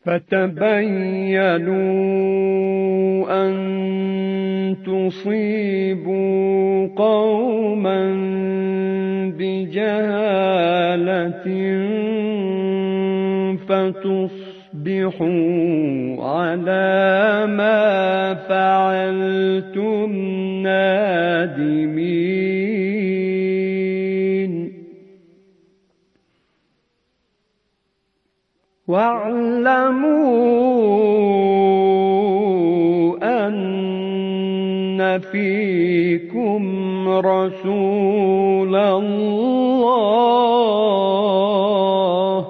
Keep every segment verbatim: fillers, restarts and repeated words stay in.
فتبينوا أن تصيبوا قوما بجهالة فتصبحوا على ما فعلتم نادمين. واعلموا أن فيكم رسول الله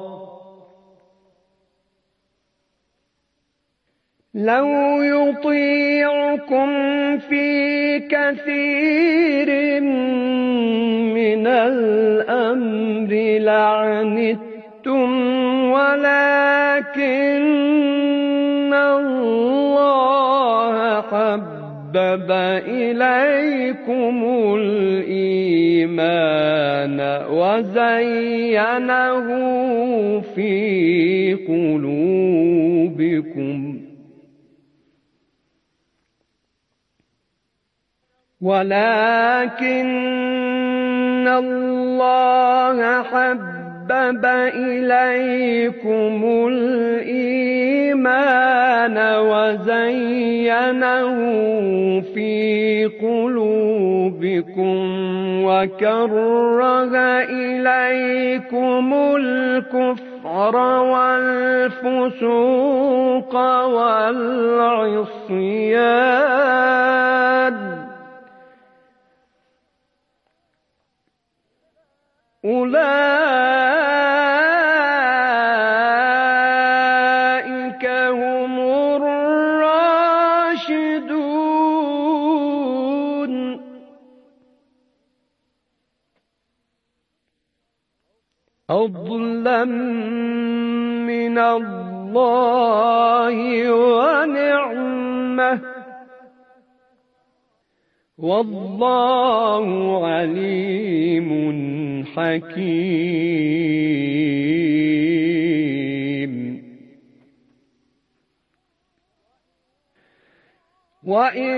لو يطيعكم في كثير من الأمر لعنتم ولكن الله حبب إليكم الإيمان وزينه في قلوبكم ولكن الله حبب إليكم الإيمان وزينه في قلوبكم وكره إليكم الكفر والفسوق والعصيان أولئك هم الراشدون. أظلم من الله ونعمه والله عليم حكيم. وإن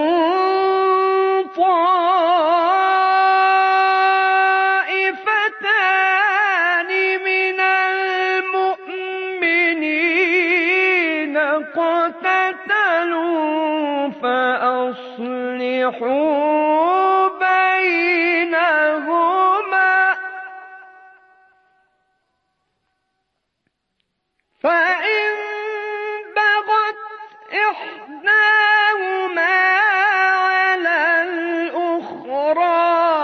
طائفتان من المؤمنين اقتتلوا فأصلحوا بينهما فإن بغت إحداهما على الأخرى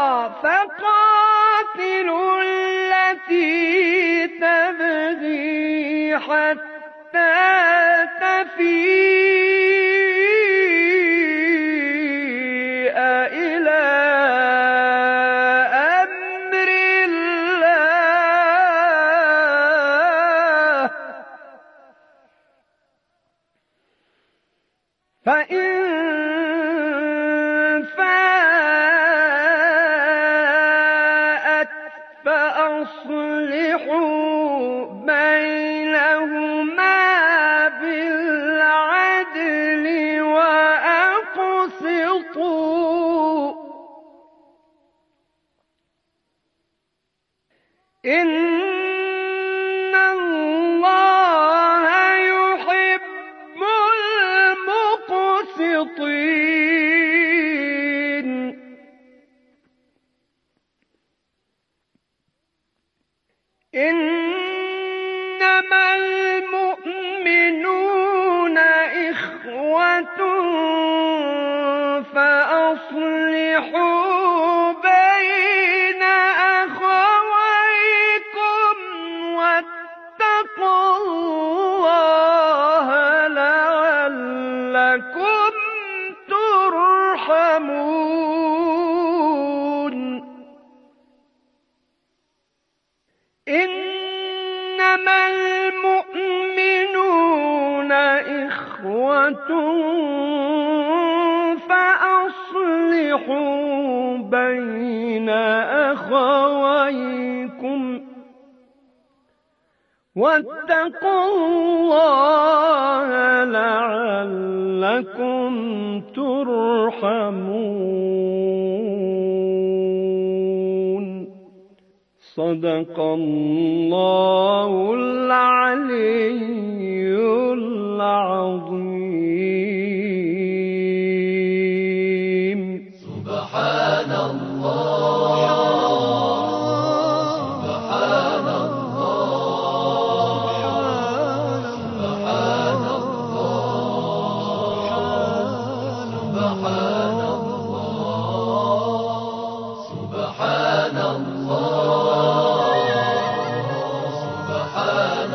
فقاتلوا التي تبغي حتى تفيء إلى أمر الله فإن فاءت فأصلحوا بينهما بالعدل وأقسطوا إن الله يحب المقسطين. إنما المؤمنون إخوة فأصلحوا بين أخويكم واتقوا الله لعلكم ترحمون. إنما المؤمنون إخوة فأصلحوا بين أخويكم واتقوا الله لعلكم ترحمون. صدق الله العلي العظيم. سبحان الله، سبحان الله، سبحان الله، سبحان الله، سبحان الله، سبحان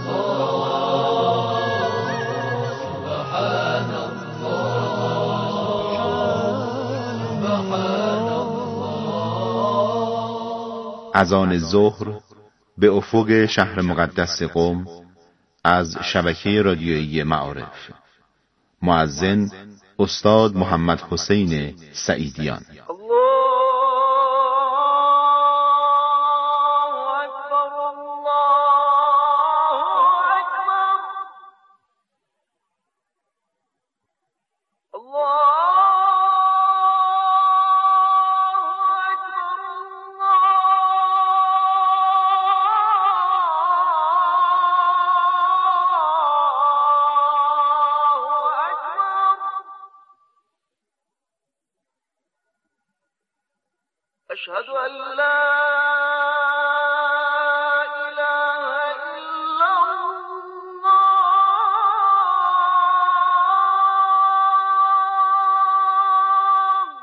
اذان ظهر به افق شهر مقدس قم از شبکه رادیویی معارف. مؤذن استاد محمد حسین سعیدیان. أشهد أن لا إله إلا الله.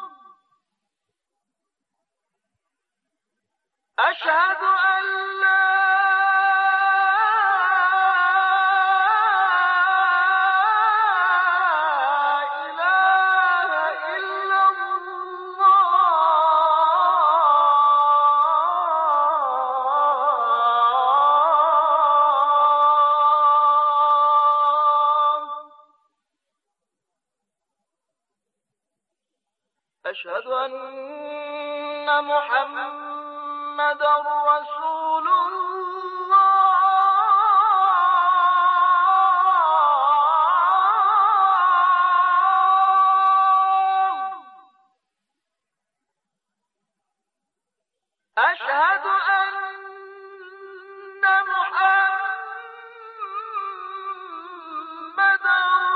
أشهد أن لا أشهد أن محمدًا رسول الله. أشهد أن محمدًا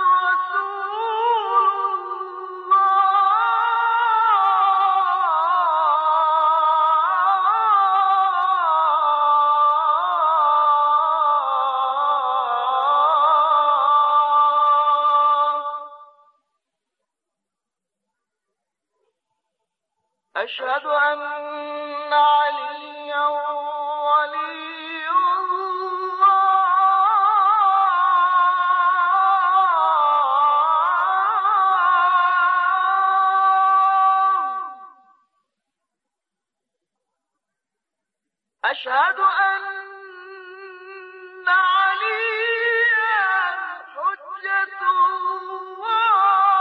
أشهد أن عليا ولي الله. أشهد أن عليا حجة الله.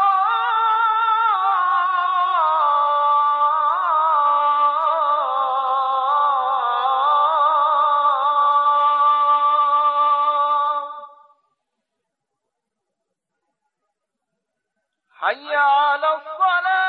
حي على الصلاة.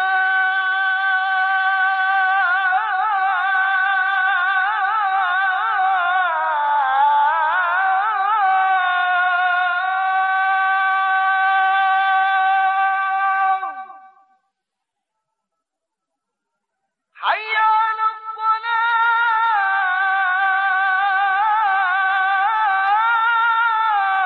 حي على الصلاة.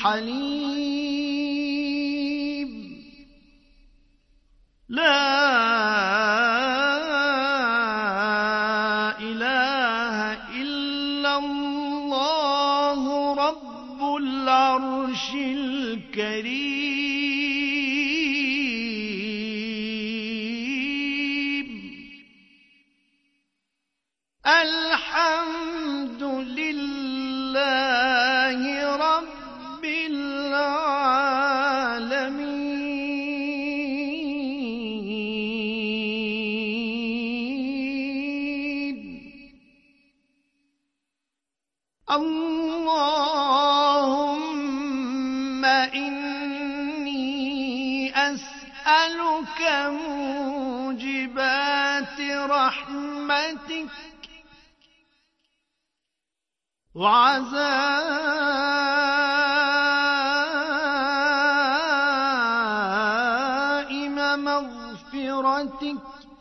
حليم لا إله إلا الله رب العرش الكريم الحمد لله رب العالمين اللهم إني أسألك موجبات رحمتك وعزائم مغفرتك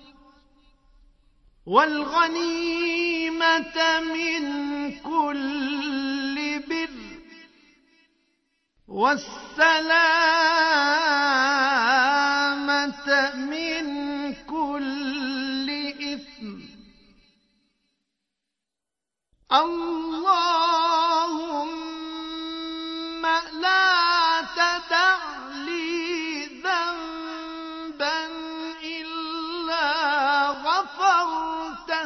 والغنيمة من كل بر والسلامة من كل إثم اللهم لا تدع لي ذنبا إلا غفرته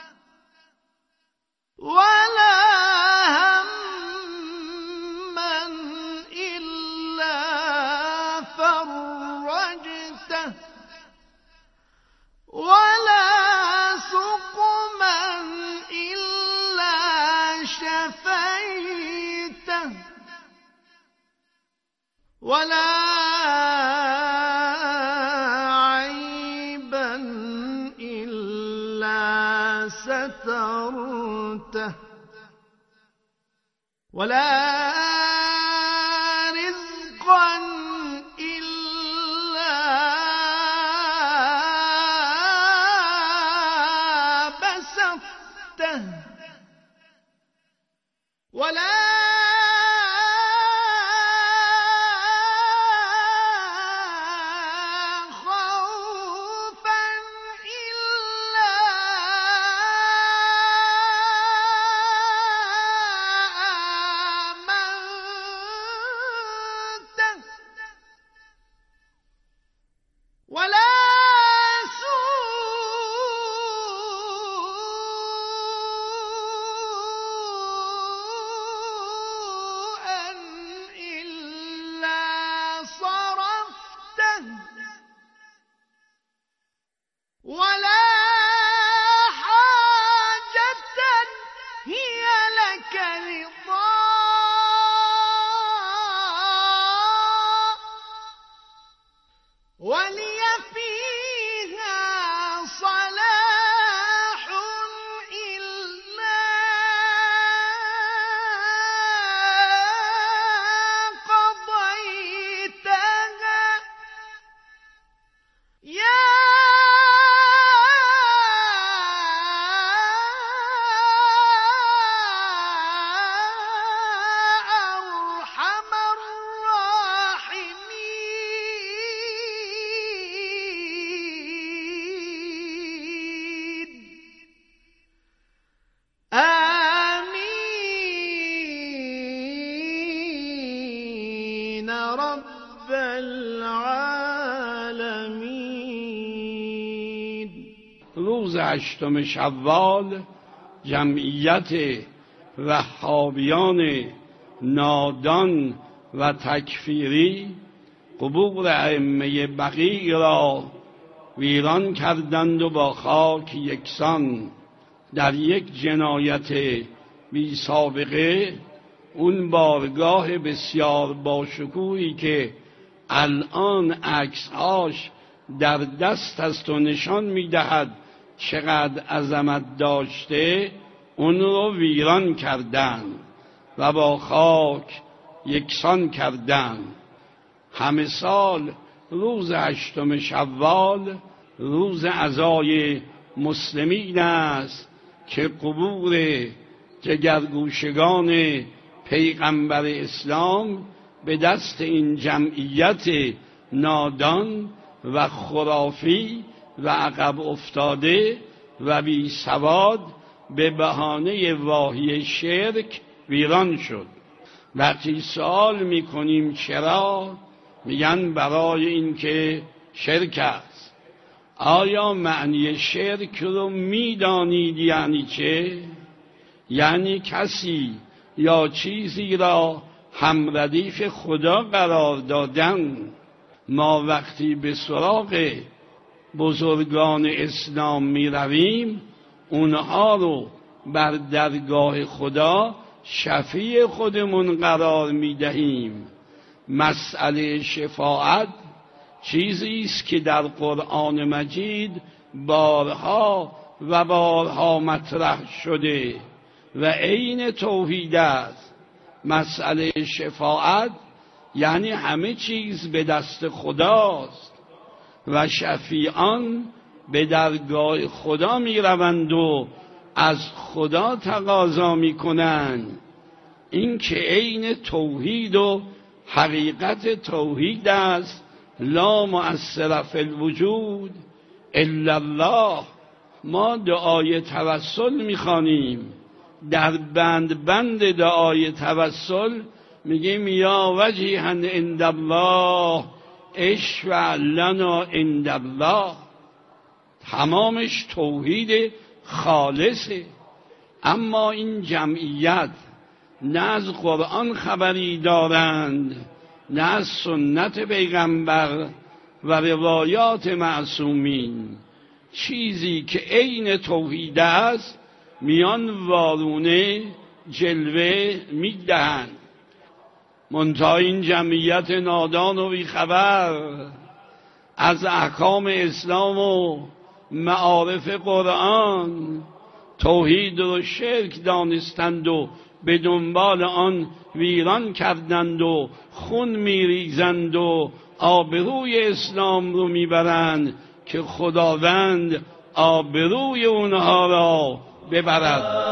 ولا هما إلا فرجته ولا سقما إلا شفيته ولا عيبا إلا سترته ولا رزقا إلا بسطته ولا خوفا إلا آمنته ولا سوءا إلا صرفته ولا حاجة هي لك رضا ولي فيها صلاح إلا قضيتها يا أرحم الراحمين آمين رب العالمين. روز هشتم شوال جمعیت وهابیان نادان و تکفیری قبور ائمه بقیع را ویران کردند و با خاک یکسان در یک جنایت بی سابقه اون بارگاه بسیار باشکوهی که الان عکسهاش در دست است و نشان میدهد چقدر عظمت داشته، اون رو ویران کردند و با خاک یکسان کردند. همه سال روز هشتم شوال روز عزای مسلمین است که قبور جگرگوشگان پیغمبر اسلام به دست این جمعیت نادان و خرافی و عقب افتاده و بی سواد به بهانه واهی شرک ویران شد. وقتی سوال میکنیم چرا، میگن برای اینکه شرک است. آیا معنی شرک رو میدانید یعنی چه؟ یعنی کسی یا چیزی را همردیف خدا قرار دادن. ما وقتی به سراغ بزرگان اسلام می رویم اونها رو بر درگاه خدا شفیع خودمون قرار می دهیم. مسئله شفاعت چیزی است که در قرآن مجید بارها و بارها مطرح شده و عین توحید است. مسئله شفاعت یعنی همه چیز به دست خداست و شفیعان به درگاه خدا می روند و از خدا تقاضا می کنند. این که عین توحید و حقیقت توحید است. لا مؤثر فی الوجود الا الله. ما دعای توسل می خوانیم. در بند بند دعای توسل میگیم یا وجیها عند الله اشفع لنا عند الله. تمامش توحید خالصه. اما این جمعیت نه از قرآن خبری دارند نه از سنت پیغمبر و روایات معصومین. چیزی که عین توحید است میان وارونه جلوه میدهند. منتها این جمعیت نادان و بیخبر از احکام اسلام و معارف قرآن توحید و شرک دانستند و به دنبال آن ویران کردند و خون میریزند و آبروی اسلام رو میبرند که خداوند آبروی اونها را ببرد.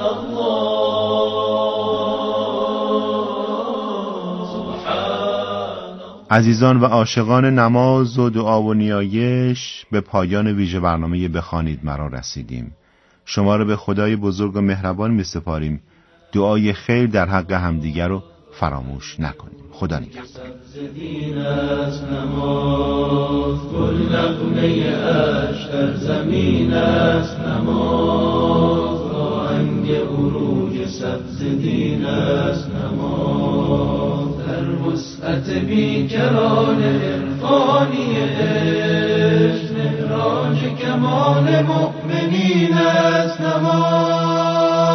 عزیزان و عاشقان نماز و دعا و نیایش، به پایان ویژه برنامه بخوانید مرا رسیدیم. شما را به خدای بزرگ و مهربان می سپاریم. دعای خیر در حق همدیگر رو فراموش نکنیم. خدا نگهدار. گل نغمه اش در زمین است نماز، آهنگ عروج سبز دین است نماز، در وسعت بیکران عرفانی عشق معراج کمال مؤمنین است نماز.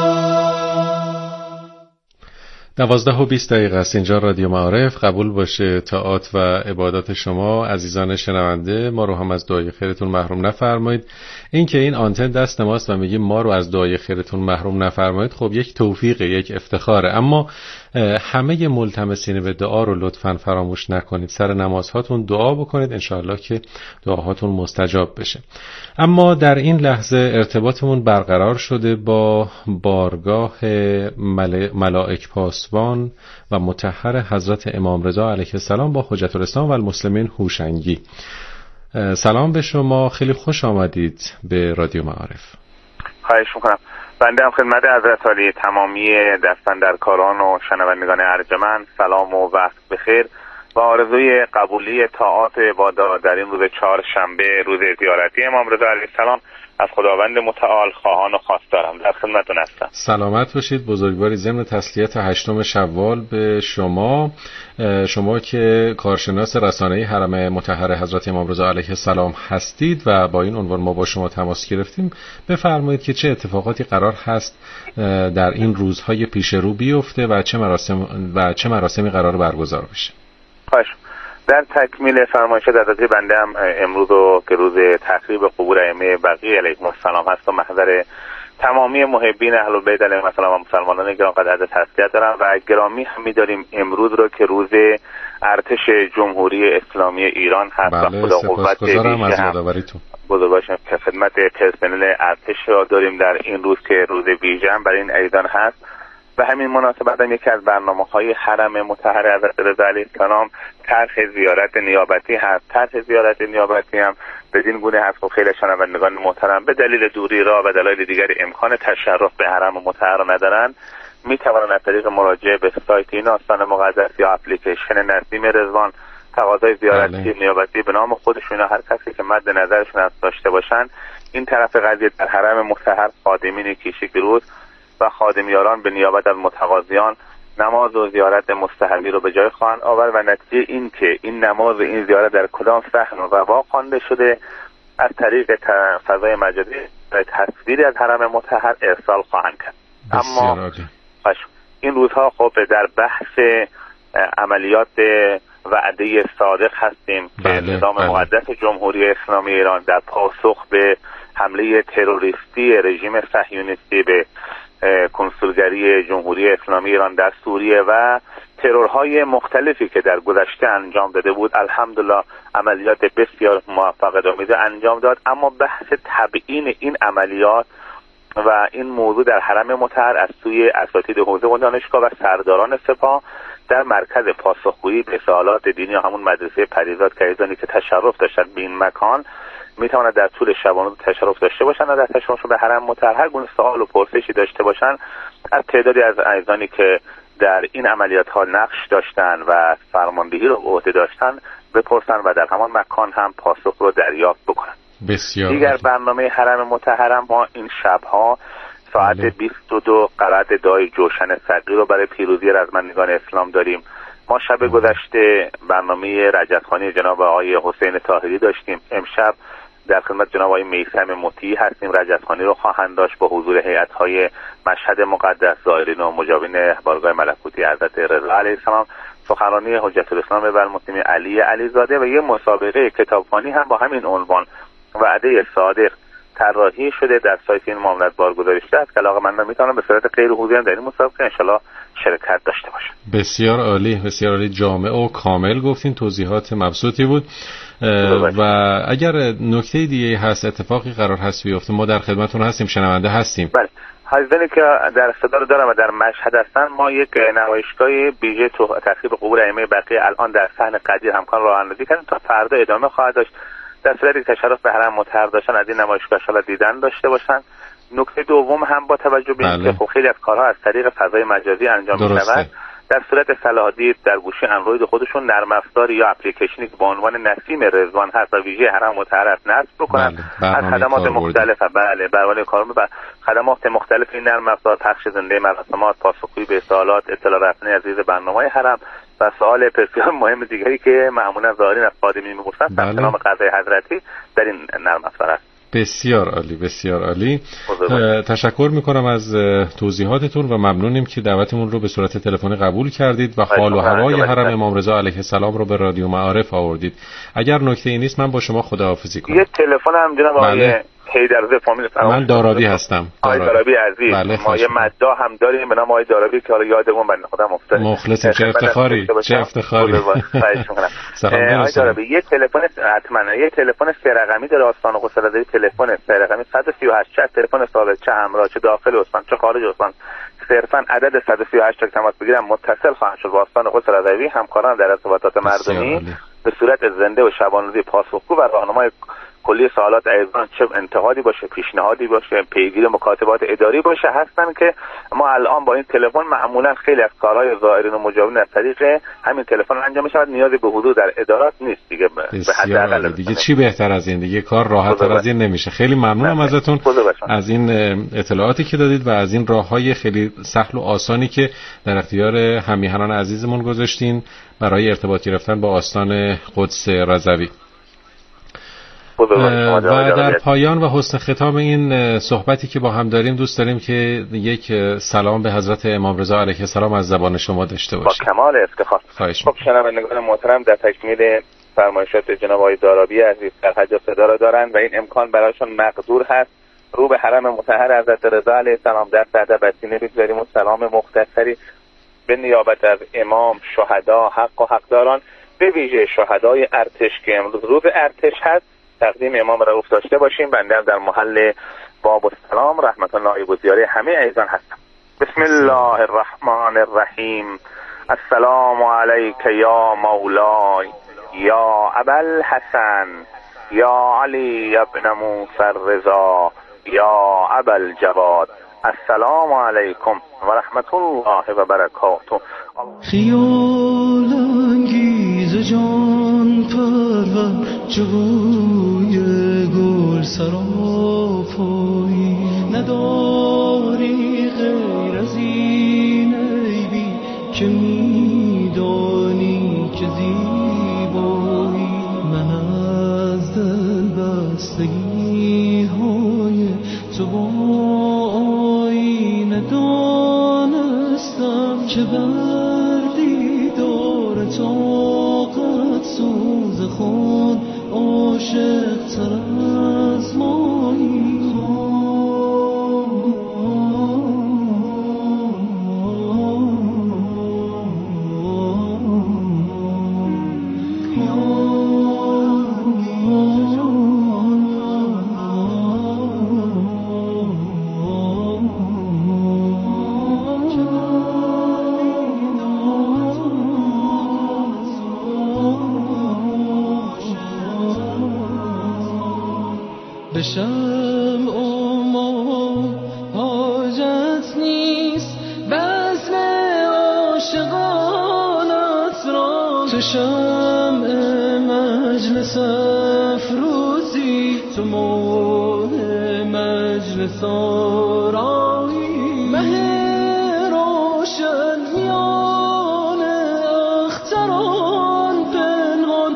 دوازده و بیست دقیقه است. اینجا رادیو معارف. قبول باشه طاعات و عبادات شما عزیزان شنونده. ما رو هم از دعای خیرتون محروم نفرمایید. این که این آنتن دست ماست و میگیم ما رو از دعای خیرتون محروم نفرمایید، خب یک توفیقه، یک افتخاره. اما همه ملتمسین به دعا رو لطفاً فراموش نکنید. سر نمازهاتون دعا بکنید، انشاءالله که دعاهاتون مستجاب بشه. اما در این لحظه ارتباطمون برقرار شده با بارگاه مل... ملائک پاسبان و مطهر حضرت امام رضا علیه السلام با حجت الاسلام و المسلمین هوشنگی. سلام به شما، خیلی خوش آمدید به رادیو معارف. خواهش میکنم. بنده هم خدمت حضرت عالی تمامی دستاندرکاران و شنوندگان ارجمند سلام و وقت بخیر و آرزوی قبولی طاعات عبادات در این روز چهارشنبه، روز زیارتی امام رضا علیه السلام از خداوند متعال خواهان و خواستارم. در خدمتتون هستم. سلامت باشید بزرگواری. ضمن تسلیت هشتم شوال به شما، شما که کارشناس رسانه‌ای حرم مطهر حضرت امام رضا علیه السلام هستید و با این عنوان ما با شما تماس گرفتیم، بفرمایید که چه اتفاقاتی قرار هست در این روزهای پیش رو بیفته و چه مراسم و چه مراسمی قرار برگزار بشه. خواهش. در تکمیل فرمایش حضرت بنده هم امروز رو که روز تقریب قبور ائمه بقیه علیهم السلام هست و محضر تمامی محبین اهل بیت علیهم السلام و مسلمانان گران قدر تسلیت دارم و گرامی هم می‌داریم امروز رو که روز ارتش جمهوری اسلامی ایران هست. بله، و خدا قوت سپاسگزارم از یادآوریتون. بزرگ باشیم که خدمت پرسنل ارتش را داریم در این روز که روز ویژه برای این ایدان هست و همین مناسبت هم یکی از برنامه‌های حرم مطهر حضرت رضا علیه السلام طرح زیارت نیابتی هست. طرح زیارت نیابتی هم بدین گونه هست که خیلی شنوندگان محترم به دلیل دوری راه و دلایل دیگری امکان تشرف به حرم مطهر را ندارن، می توانند از طریق مراجعه به سایت این آستان مقدس یا اپلیکیشن نسیم رضوان تقاضای زیارتی نیابتی به نام خودشون هر کسی که مد نظرشون هست داشته باشن این طرف قضیه در حرم مطهر خادمین کیشی روز و خادمیاران به نیابت از متقاضیان نماز و زیارت مستحبی رو به جای خواهند آورد و نتیجه این که این نماز و این زیارت در کدام صحن و روا خوانده شده از طریق فضای مجازی تصویری از حرم مطهر ارسال خواهند کرد. اما این روزها خب در بحث عملیات وعده صادق هستیم که بله، نظام بله. مقدس جمهوری اسلامی ایران در پاسخ به حمله تروریستی رژیم صهیونیستی به کنسولگری جمهوری اسلامی ایران در سوریه و ترورهای مختلفی که در گذشته انجام داده بود، الحمدلله عملیات بسیار موفق‌آمیز انجام داد. اما بحث تبیین این عملیات و این موضوع در حرم مطهر از سوی اساتید حوزه و دانشگاه و سرداران سپاه در مرکز پاسخگویی به سوالات دینی یا همون مدرسه پریزاد کیزانی که تشرف داشتند به این مکان میتواند در طول شبانه تشرف داشته باشند و در تشرف به حرم مطهر هر گونه سوال و پرسشی داشته باشند از تعدادی از عزیزانی که در این عملیات ها نقش داشتند و فرماندهی رو به عهده داشتند بپرسند و در همان مکان هم پاسخ رو دریافت بکنند. بسیار دیگر برنامه حرم مطهر ما این شبها ساعت بله. بیست و دو قرعه دعای جوشن صدقی رو برای پیروزی رزمندگان اسلام داریم. ما شب بله. گذشته برنامه رجزخوانی جناب آقای حسین طاهری داشتیم. امشب در خدمت جناب آقای میثم مطیع هستیم. رجزخوانی رو خواهند داشت با حضور هیئت‌های مشهد مقدس، زائرین و مجاورین بارگاه ملکوتی حضرت رضا علیه السلام، سخنرانی حجت الاسلام والمسلمین علی علیزاده و یه مسابقه کتابخوانی هم با همین عنوان وعده صادق طراحی شده در سایت این معاملات بارگذاری شده است که علاقه‌مندان میتونن به صورت غیر حضوری در این مسابقه انشالله شرکت داشته باشن. بسیار عالی، بسیار عالی، جامع و کامل گفتین، توضیحات مبسوطی بود. و اگر نکته دیگه هست، اتفاقی قرار هست بیفته، ما در خدمتتون هستیم، شنونده هستیم. بله، حاضرینی که در صدا رو دارم و در مشهد هستن، ما یک نمایشگاه ویژه تو ترتیب قبور ائمه بقیه الان در صحن قدیر همکان راه اندازی کردیم تا فردا ادامه خواهد داشت. در صورتی که تشرف به حرم مطهر داشتن از این نمایشگاه شالا دیدن داشته باشن. نکته دوم هم با توجه به اینکه خب خیلی از کارها از طریق فضای مجازی انجام می‌شود، در صورت صلاح دید در گوشی اندروید خودشون نرم افزار یا اپلیکیشنی که با عنوان نسیم رضوان هست و ویژه حرم مطهر نصب بکنن. بله. از خدمات مختلف بله برنامه کارم و خدمات مختلف این نرم افزار، پخش زنده مراسمات، پاسخگویی به سوالات، اطلاع رسانی از عزیز برنامه‌های حرم و سوال بسیار مهم دیگری که معمولا ظاهرین از خادمین می‌پرسن در نام قضای حضرتی در این نرم افزار است. بسیار عالی، بسیار عالی. تشکر میکنم از توضیحاتتون و ممنونیم که دعوتمون رو به صورت تلفنی قبول کردید و حال و هوای حرم امام رضا علیه السلام رو به رادیو معارف آوردید. اگر نکته‌ای نیست من با شما خداحافظی کنم. یه تلفن هم جناب آقای هیدرزاده فامیل فرمان. من دارابی هستم. آقای دارابی عزیز. بله، ما یه مددا هم داریم به نام آقای دارابی که حالا یادمون بنده خودم افتاد. مخلصیم، چه افتخاری، چه افتخاری. آقای دارابی یه تلفن حتما یه تلفن سه رقمی داره آستان قصه تلفن سه رقمی صد و سی و هشت تلفن ثابت، چه همراه چه داخل استان چه خارج استان، صرفا عدد صد و سی و هشت تا تماس بگیرم متصل خواهند شد با آستان قصه رضوی. همکاران در ارتباطات مردمی به صورت زنده و شبانه‌روزی پاسخگو و راهنمای کلی سوالات ایضا چه انتقادی باشه، پیشنهادی باشه، پیگیر مکاتبات اداری باشه هستن که ما الان با این تلفن معمولا خیلی از کارهای زائرین و مجاورین از طریق همین تلفن انجام میشه، نیازی به حضور در ادارات نیست دیگه. به حداقل دیگه چی بهتر از این، دیگه کار راحت‌تر از این نمیشه. خیلی ممنونم ازتون از این اطلاعاتی که دادید و از این راههای خیلی سهل و آسانی که در اختیار همیهنان عزیزمون گذاشتین برای ارتباط گرفتن با آستان قدس رضوی. و در پایان و حسن ختام این صحبتی که با هم داریم دوست داریم که یک سلام به حضرت امام رضا علیه السلام از زبان شما داشته باشیم. با کمال افتخار. خب شنوندگان محترم، در تکمیل فرمایشات جناب آقای دارابی عزیز در حج صدا را دارند و این امکان برایشان مقدور هست رو به حرم مطهر حضرت رضا علیه السلام در صدر بسینه بگذاریم و سلام مختصری به نیابت از امام، شهدا، حق و حقداران، به ویژه شهدای ارتش که امروز روز ارتش هست تقدیم امام رؤوف داشته باشیم. بنده در محل باب السلام رحمت الله و زیاره همه عزیزان هستم. بسم الله الرحمن الرحیم. السلام علیک یا مولای یا ابوالحسن یا علی ابن موسی الرضا یا ابوالجواد. السلام علیکم و رحمت الله و برکاته. خیال انگیز جان پرور جوی گل سراپایی نداری غیر از این عیبی که میدانی که زیبایی. من از دل بستگی های تو با آینه دانستم که بر دیدار طاقت سوز خود عاشق تر از مایی. بشم اما حاجت نیست بزم عاشقانت را. تو شمع مجلس افروزی، تو ماه مجلس آرایی. مه روشن میان اختران پنهان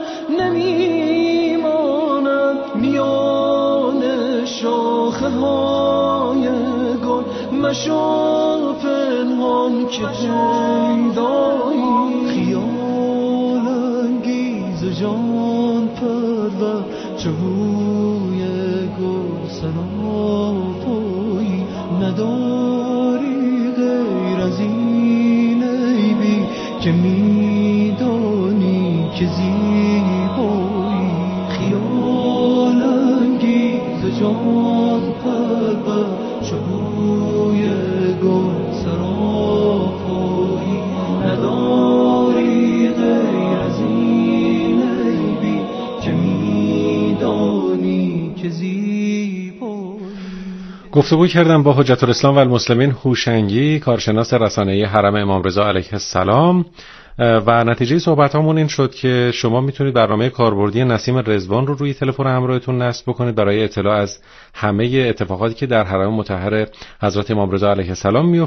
نمیماند، میان شاخه های گل مشو پنهان که پیدایی. خیال انگیز جان پرور جوی گل سراپایی نداری غیر از این عیبی که میدانی که زیبایی. خیال انگیز جان پرور جوی گل سراپایی نداری غیر از این عیبی که میدانی که زیبایی. گفتگو کردم با حجت الاسلام و المسلمین هوشنگی، کارشناس رسانه‌ای حرم امام رضا علیه السلام، و نتیجه صحبتامون این شد که شما میتونید برنامه کاربردی نسیم رضوان رو روی تلفن همراهتون نصب بکنید برای اطلاع از همه اتفاقاتی که در حرم مطهر حضرت امام رضا علیه السلام میفته.